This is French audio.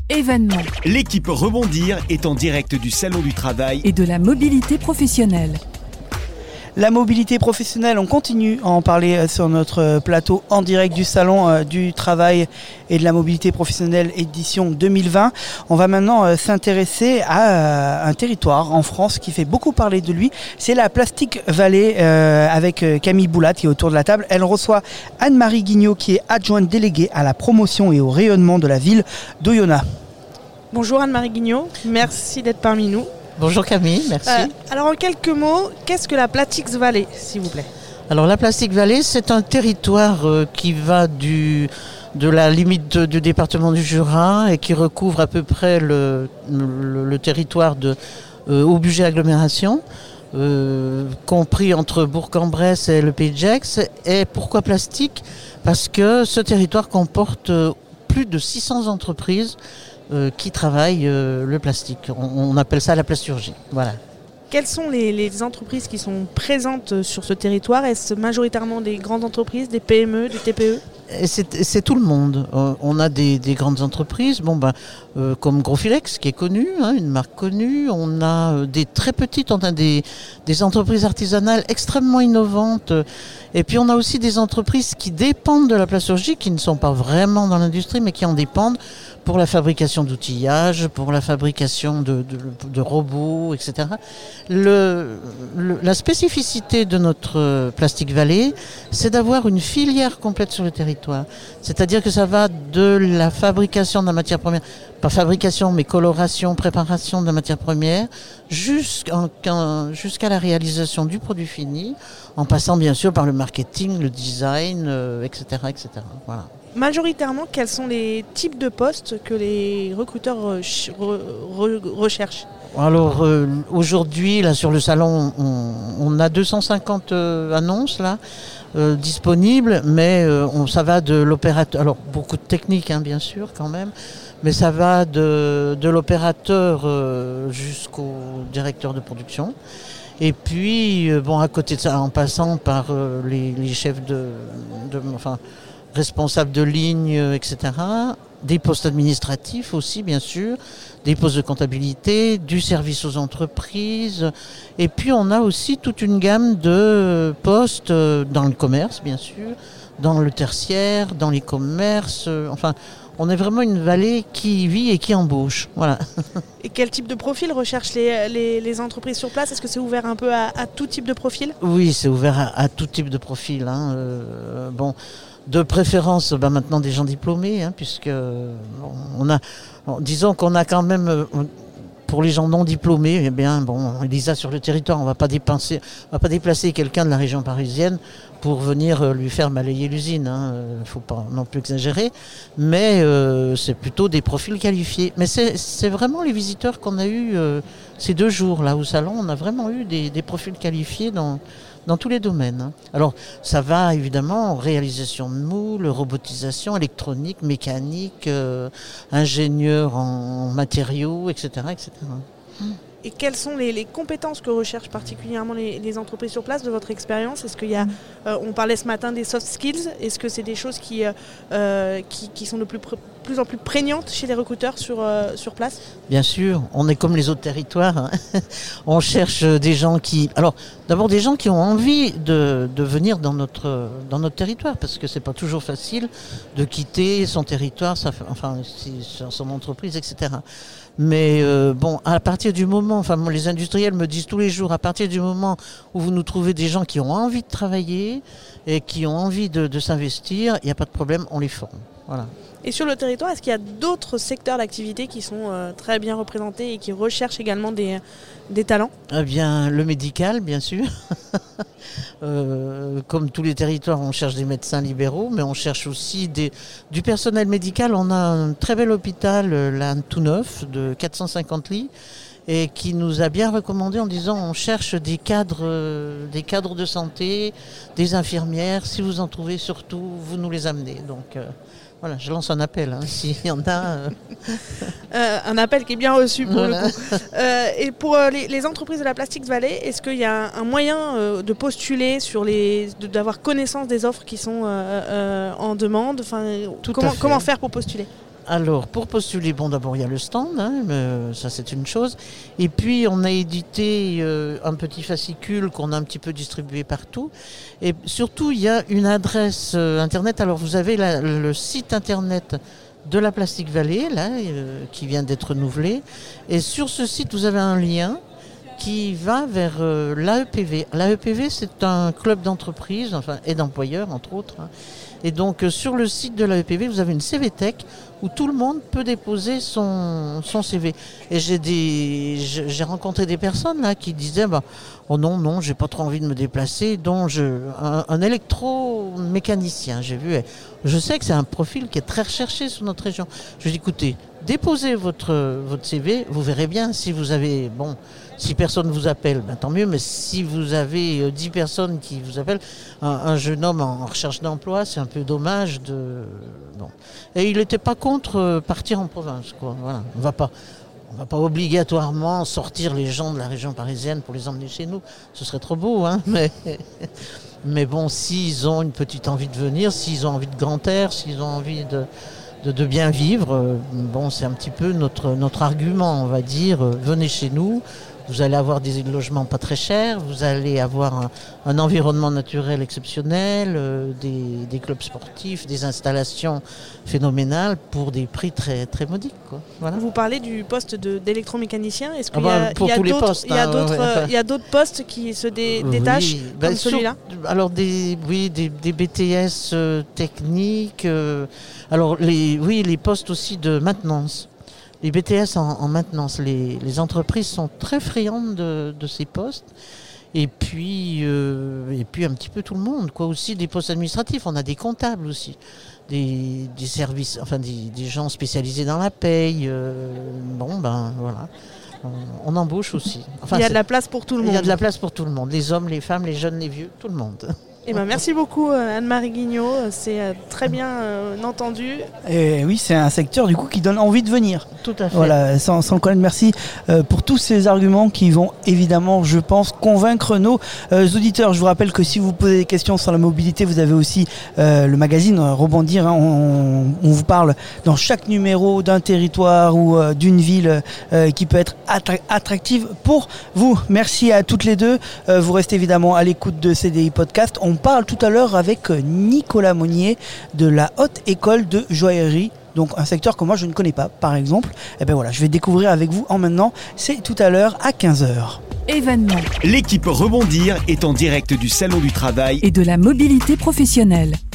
événements L'équipe Rebondir est en direct du Salon du Travail et de la mobilité professionnelle. La mobilité professionnelle, on continue à en parler sur notre plateau en direct du Salon du Travail et de la mobilité professionnelle édition 2020. On va maintenant s'intéresser à un territoire en France qui fait beaucoup parler de lui. C'est la Plastic Valley avec Camille Boulat qui est autour de la table. Elle reçoit Anne-Marie Guignot qui est adjointe déléguée à la promotion et au rayonnement de la ville d'Oyonnax. Bonjour Anne-Marie Guignot, merci d'être parmi nous. Bonjour Camille, merci. Alors en quelques mots, qu'est-ce que la Plastic Valley, s'il vous plaît ? Alors la Plastic Valley, c'est un territoire qui va de la limite du département du Jura et qui recouvre à peu près le territoire de Aubuget agglomération, compris entre Bourg-en-Bresse et le Pays de Gex. Et pourquoi plastique ? Parce que ce territoire comporte plus de 600 entreprises qui travaillent le plastique. On appelle ça la plasturgie. Voilà. Quelles sont les entreprises qui sont présentes sur ce territoire ? Est-ce majoritairement des grandes entreprises, des PME, des TPE ? C'est tout le monde. On a des grandes entreprises, comme Grosfilex qui est connu, une marque connue. On a des très petites, on a des entreprises artisanales extrêmement innovantes. Et puis on a aussi des entreprises qui dépendent de la plasturgie, qui ne sont pas vraiment dans l'industrie, mais qui en dépendent pour la fabrication d'outillage, pour la fabrication de robots, etc. La spécificité de notre Plastic Valley, c'est d'avoir une filière complète sur le territoire. C'est-à-dire que ça va de la fabrication de la matière première, pas fabrication, mais coloration, préparation de la matière première, jusqu'à la réalisation du produit fini, en passant bien sûr par le marketing, le design, etc., etc. Voilà. Majoritairement, quels sont les types de postes que les recruteurs recherchent ? Alors aujourd'hui, là sur le salon, on a 250 annonces là disponibles, mais ça va de l'opérateur. Alors beaucoup de techniques, bien sûr quand même, mais ça va de l'opérateur jusqu'au directeur de production. Et puis à côté de ça, en passant par les chefs responsables de ligne, etc. Des postes administratifs aussi, bien sûr, des postes de comptabilité, du service aux entreprises. Et puis on a aussi toute une gamme de postes dans le commerce, bien sûr, dans le tertiaire, dans les commerces. On est vraiment une vallée qui vit et qui embauche. Voilà. Et quel type de profil recherchent les entreprises sur place ? Est-ce que c'est ouvert un peu à tout type de profil ? Oui, c'est ouvert à tout type de profil. De préférence, maintenant des gens diplômés, puisque disons qu'on a quand même, pour les gens non diplômés, Elisa sur le territoire, on va pas déplacer quelqu'un de la région parisienne pour venir lui faire balayer l'usine. Faut pas non plus exagérer, mais c'est plutôt des profils qualifiés. Mais c'est vraiment les visiteurs qu'on a eu ces 2 jours là au salon. On a vraiment eu des profils qualifiés dans tous les domaines. Alors, ça va évidemment en réalisation de moules, robotisation, électronique, mécanique, ingénieur en matériaux, etc., etc. Et quelles sont les compétences que recherchent particulièrement les entreprises sur place de votre expérience ? Est-ce qu'il y a, on parlait ce matin des soft skills, est-ce que c'est des choses qui sont de plus en plus prégnantes chez les recruteurs sur place ? Bien sûr, on est comme les autres territoires. On cherche des gens d'abord des gens qui ont envie de venir dans notre territoire, parce que c'est pas toujours facile de quitter son territoire, son entreprise, etc. Mais à partir du moment, les industriels me disent tous les jours, à partir du moment où vous nous trouvez des gens qui ont envie de travailler et qui ont envie de s'investir, il n'y a pas de problème, on les forme. Voilà. Et sur le territoire, est-ce qu'il y a d'autres secteurs d'activité qui sont très bien représentés et qui recherchent également des talents ? Eh bien, le médical, bien sûr. Comme tous les territoires, on cherche des médecins libéraux, mais on cherche aussi du personnel médical. On a un très bel hôpital, là, tout neuf, de 450 lits, et qui nous a bien recommandé en disant on cherche des cadres de santé, des infirmières. Si vous en trouvez, surtout, vous nous les amenez. Donc voilà, je lance un appel, s'il y en a. Un appel qui est bien reçu pour le coup. Et pour les entreprises de la Plastic Valley, est-ce qu'il y a un moyen de postuler d'avoir connaissance des offres qui sont en demande ? Comment faire pour postuler ? Alors, pour postuler, d'abord il y a le stand, ça c'est une chose. Et puis on a édité un petit fascicule qu'on a un petit peu distribué partout. Et surtout, il y a une adresse internet. Alors vous avez le site internet de la Plastic Valley, qui vient d'être renouvelé. Et sur ce site, vous avez un lien qui va vers l'AEPV. L'AEPV, c'est un club d'entreprise, et d'employeurs, entre autres. Et donc, sur le site de l'AEPV, vous avez une CVTech où tout le monde peut déposer son CV. Et j'ai rencontré des personnes là qui disaient oh non, j'ai pas trop envie de me déplacer, dont un électromécanicien, j'ai vu. Je sais que c'est un profil qui est très recherché sur notre région. Je lui dis écoutez, déposez votre CV, vous verrez bien si vous avez si personne vous appelle, tant mieux, mais si vous avez 10 personnes qui vous appellent, un jeune homme en recherche d'emploi, c'est un peu dommage Et il n'était pas contre partir en province, quoi. Voilà. On va pas obligatoirement sortir les gens de la région parisienne pour les emmener chez nous. Ce serait trop beau, mais s'ils ont une petite envie de venir, s'ils ont envie de grand air, s'ils ont envie de bien vivre, c'est un petit peu notre argument, on va dire, venez chez nous. Vous allez avoir des logements pas très chers, vous allez avoir un environnement naturel exceptionnel, des clubs sportifs, des installations phénoménales pour des prix très, très modiques, quoi. Voilà. Vous parlez du poste d'électromécanicien. Est-ce qu'il y a d'autres postes qui se détachent comme celui-là? Alors des BTS techniques. Alors les postes aussi de maintenance. Les BTS en maintenance, les entreprises sont très friandes de ces postes. Et puis un petit peu tout le monde, quoi. Aussi des postes administratifs. On a des comptables aussi, des services, des gens spécialisés dans la paye. Voilà. On embauche aussi. Il y a de la place pour tout le monde. Il y a de la place pour tout le monde. Les hommes, les femmes, les jeunes, les vieux, tout le monde. Merci beaucoup Anne-Marie Guignot, c'est très bien entendu. Et oui, c'est un secteur du coup qui donne envie de venir. Tout à fait. Voilà, sans le connaître, merci pour tous ces arguments qui vont évidemment, je pense, convaincre nos auditeurs. Je vous rappelle que si vous posez des questions sur la mobilité, vous avez aussi le magazine Rebondir. On vous parle dans chaque numéro d'un territoire ou d'une ville qui peut être attractive pour vous. Merci à toutes les deux. Vous restez évidemment à l'écoute de CDI Podcast. On parle tout à l'heure avec Nicolas Monnier de la Haute École de Joaillerie, donc un secteur que moi je ne connais pas par exemple. Je vais découvrir avec vous en maintenant, c'est tout à l'heure à 15h. Événement. L'équipe Rebondir est en direct du Salon du Travail et de la mobilité professionnelle.